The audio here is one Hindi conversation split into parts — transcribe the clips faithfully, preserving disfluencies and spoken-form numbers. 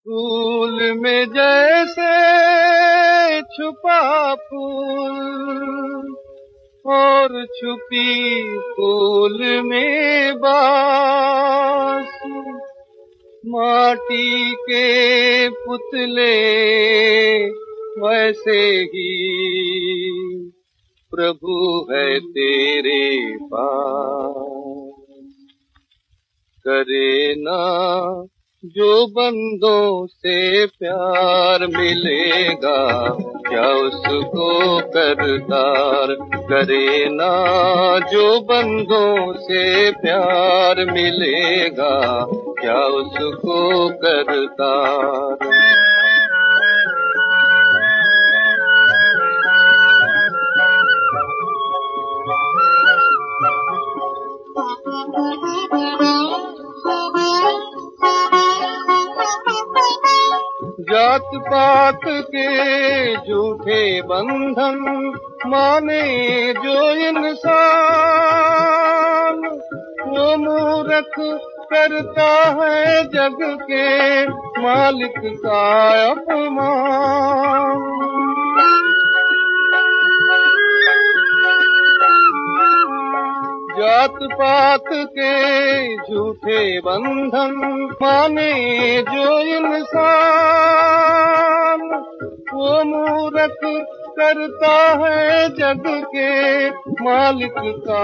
फूल में जैसे छुपा फूल और छुपी फूल में बास, माटी के पुतले वैसे ही प्रभु है तेरे पास। करे ना जो बंदों से प्यार मिलेगा, क्या उसको करतार। करे ना जो बंदों से प्यार मिलेगा, क्या उसको करतार। जात पात के झूठे बंधन माने जो इंसान, वो मूर्ख करता है जग के मालिक का अपमान। जात पात के झूठे बंधन माने जो इंसान, वो मूर्ख करता है जग के मालिक का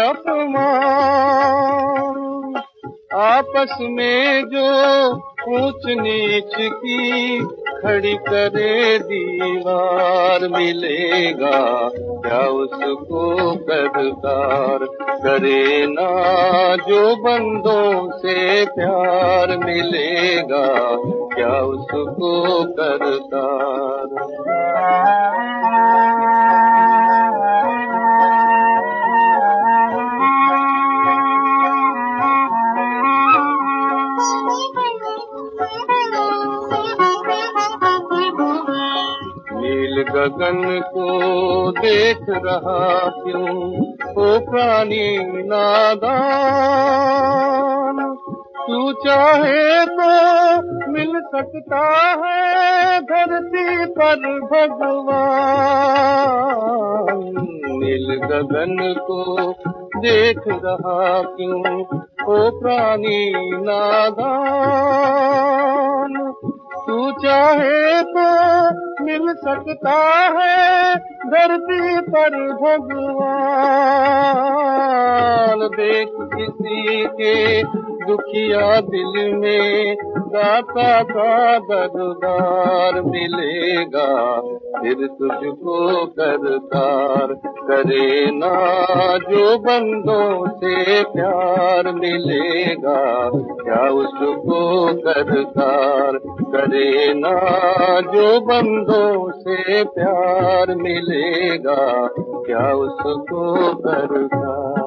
अपमान। आपस में जो ऊंच नीच की खड़ी करे दीवार मिलेगा, क्या उसको करतार। करे ना जो बंदों से प्यार मिलेगा, क्या उसको करतार। नील गगन को देख रहा क्यों ओ प्राणी नादान, तू चाहे तो मिल सकता है धरती पर भगवान। नील गगन को देख रहा क्यों ओ प्राणी नादान, तू चाहे तो मिल सकता है धरती पर भगवान। देख किसी के दुखिया दिल में दाता का दरबार मिलेगा, फिर तुझको करतार। करे ना जो बंदों से प्यार मिलेगा, क्या उसको करतार। करे ना जो बंदों से प्यार मिलेगा, क्या उसको करतार।